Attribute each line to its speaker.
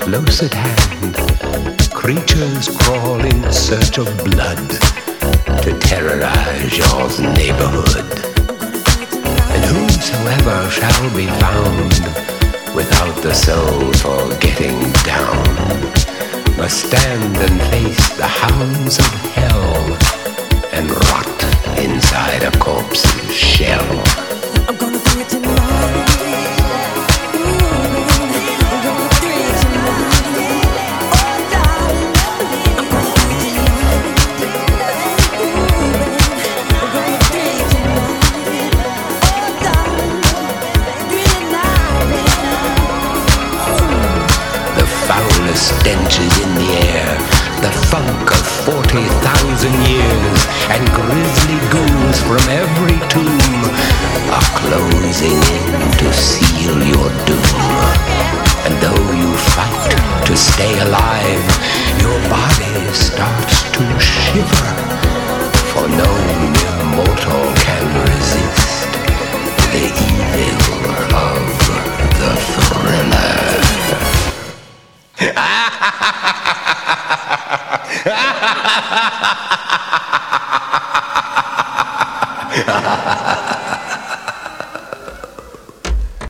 Speaker 1: Close at hand, creatures crawl in search of blood to terrorize your neighborhood. And whosoever shall be found without the soul for getting down must stand and face the hounds of hell and rot inside a corpse's shell.
Speaker 2: I'm gonna bring it tonight.
Speaker 1: Stench is in the air, the funk of 40,000 years, and grisly ghouls from every tomb are closing in to seal your doom. And though you fight to stay alive, your body starts to shiver, for no mere mortal can resist the evil of the thriller. Ha ha ha ha!